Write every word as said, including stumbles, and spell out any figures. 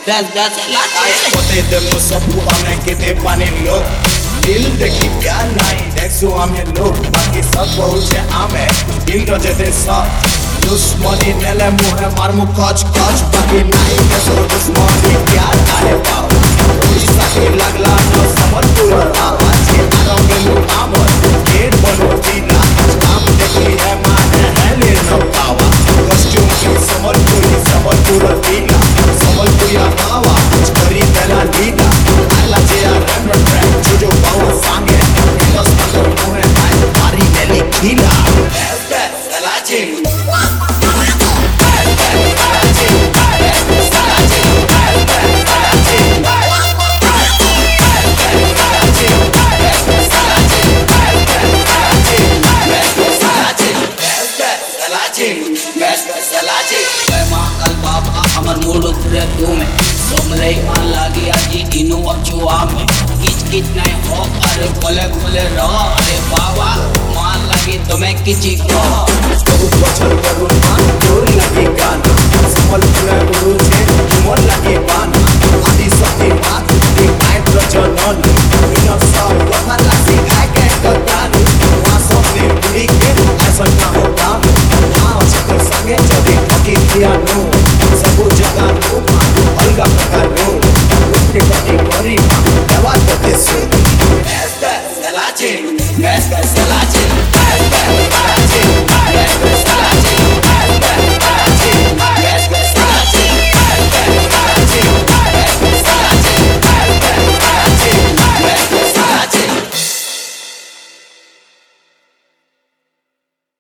That's that's Latin. Potato mo sa buwan ay kiti panilo. Dil dekhi kya nahi dekho ame log. Baki sab bahuje ame dil no jete sa. दुश्मनी नेले मुहे मारमु कच कच बाकी नहीं कसो दुश्मनी प्यार आए पाओ कोई साथी लगला न समझपुर आवाज के आरों में लो आमर गेट बनो जीला काम देखी है माने है ले न पावा कॉस्ट्यूम की समझपुरी समझपुर पीला समझपुरिया पावा करी तेला लीला आला जिया रन ट्रैक जो जो पावा सांगे दस पंद्रह मुहे आए मारी नेली खीला सलाची तुम्हें किसी को बहुत बचल करूँ मान जोर लगे गाना समल पूरा गुरु छे मोर लगे बाना आदि सती बात एक नाइट रचनल इन सब वहाँ लासी खाए के कतान वहाँ सब ने बुरी के ऐसा ना होता हाँ चक्कर संगे जब हकी किया नो सब जगह नो अलगा प्रकार नो उसके बड़ी बड़ी दवा करते सो ऐसा सलाचे ऐसा सला